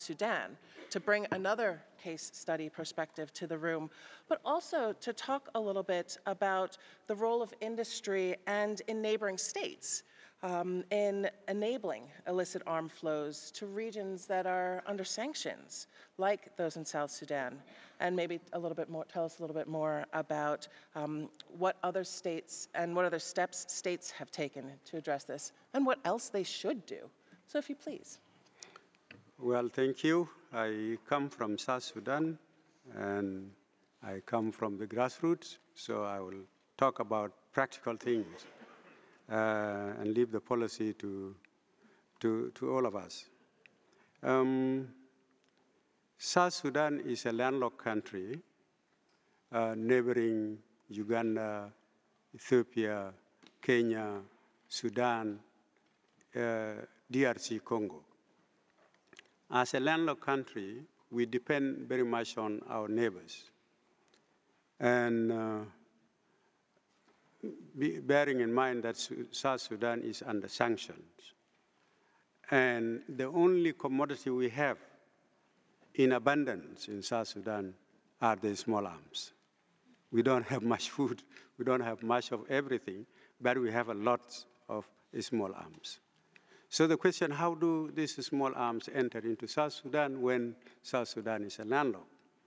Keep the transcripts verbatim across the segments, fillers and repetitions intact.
Sudan, to bring another case study perspective to the room, but also to talk a little bit about the role of industry and in neighboring states um, in enabling illicit arm flows to regions that are under sanctions, like those in South Sudan, and maybe a little bit more, tell us a little bit more about um, what other states and what other steps states have taken to address this, and what else they should do. So if you please. Well, thank you. I come from South Sudan, and I come from the grassroots, so I will talk about practical things uh, and leave the policy to, to, to all of us. Um, South Sudan is a landlocked country, uh, neighboring Uganda, Ethiopia, Kenya, Sudan, uh, D R C Congo. As a landlocked country, we depend very much on our neighbors. And uh, be, bearing in mind that Su South Sudan is under sanctions, and the only commodity we have in abundance in South Sudan are the small arms. We don't have much food, we don't have much of everything, but we have a lot of small arms. So the question, how do these small arms enter into South Sudan when South Sudan is a landlocked?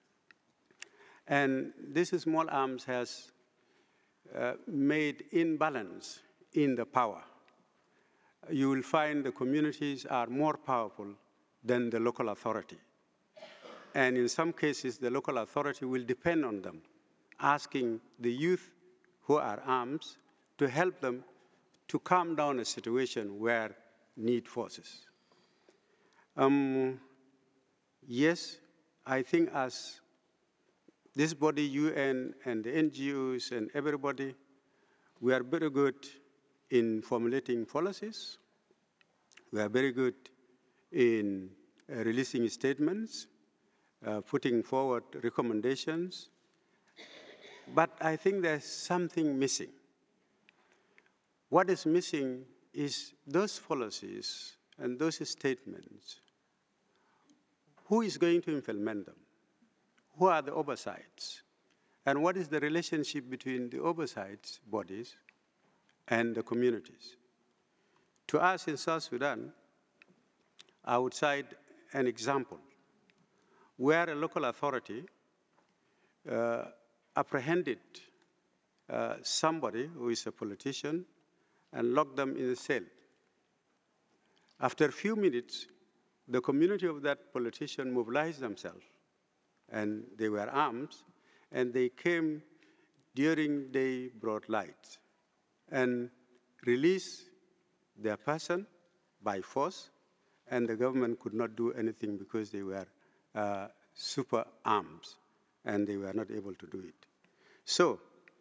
And this small arms has uh, made imbalance in the power. You will find the communities are more powerful than the local authority. And in some cases, the local authority will depend on them, asking the youth who are armed to help them to calm down a situation where need forces. Um, yes, I think as this body, U N, and the N G Os and everybody, we are very good in formulating policies. We are very good in uh, releasing statements, uh, putting forward recommendations. But I think there's something missing. What is missing is those policies and those statements. Who is going to implement them? Who are the oversights? And what is the relationship between the oversight bodies and the communities? To us in South Sudan, I would cite an example where a local authority uh, apprehended uh, somebody who is a politician and locked them in a cell. After a few minutes, the community of that politician mobilized themselves, and they were armed, and they came during day broad light and released their person by force, and the government could not do anything because they were uh, super armed, and they were not able to do it. So,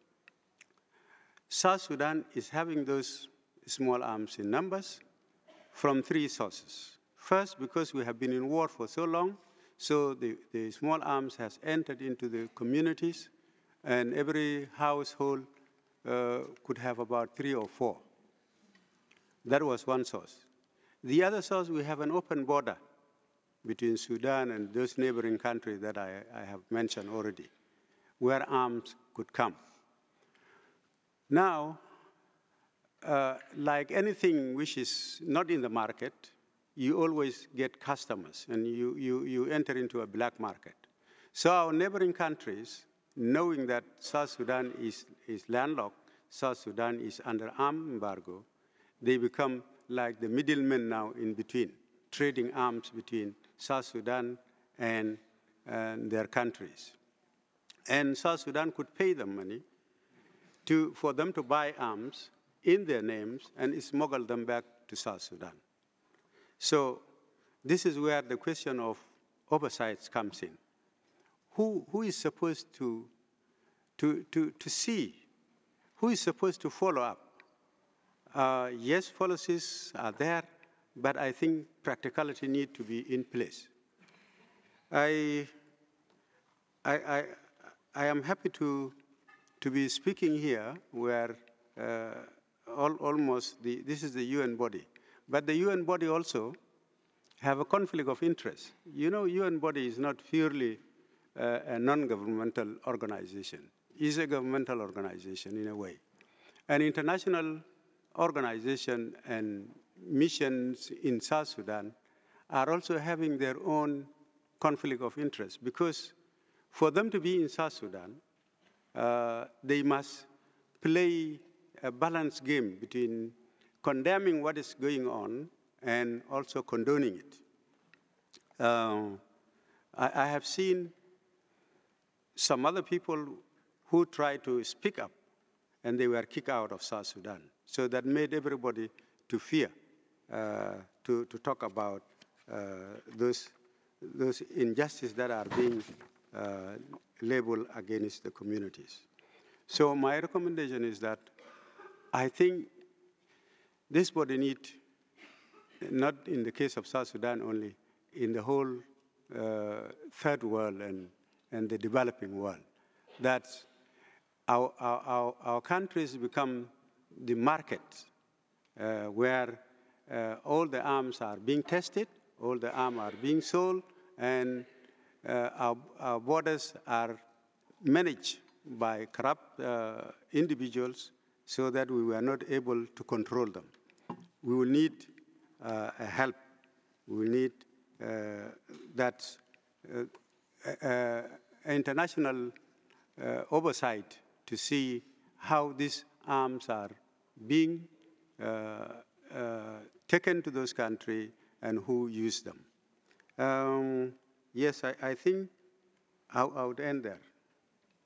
South Sudan is having those small arms in numbers from three sources. First, because we have been in war for so long, so the, the small arms has entered into the communities, and every household uh, could have about three or four. That was one source. The other source, we have an open border between Sudan and those neighboring countries that I, I have mentioned already, where arms could come. Now, uh, like anything which is not in the market, you always get customers, and you, you, you enter into a black market. So our neighboring countries, knowing that South Sudan is, is landlocked, South Sudan is under arms embargo, they become like the middlemen now in between, trading arms between South Sudan and, and their countries. And South Sudan could pay them money to, for them to buy arms in their names and smuggle them back to South Sudan. So this is where the question of oversight comes in. Who, who is supposed to, to, to, to see? Who is supposed to follow up? Uh, yes, policies are there, but I think practicality needs to be in place. I, I, I, I am happy to, to be speaking here where uh, all, almost the, this is the U N body. But the U N body also have a conflict of interest. You know, U N body is not purely uh, a non-governmental organization. It's a governmental organization in a way. An international organization and missions in South Sudan are also having their own conflict of interest, because for them to be in South Sudan, uh, they must play a balanced game between condemning what is going on and also condoning it. Uh, I, I have seen some other people who tried to speak up, and they were kicked out of South Sudan. So that made everybody to fear uh, to, to talk about uh, those, those injustices that are being uh, labeled against the communities. So my recommendation is that I think this body need, not in the case of South Sudan only, in the whole uh, third world and, and the developing world, that our, our, our countries become the market uh, where uh, all the arms are being tested, all the arms are being sold, and uh, our, our borders are managed by corrupt uh, individuals so that we were not able to control them. We will need uh, help. We will need uh, that uh, uh, international uh, oversight to see how these arms are being uh, uh, taken to those countries and who use them. Um, yes, I, I think I, I would end there.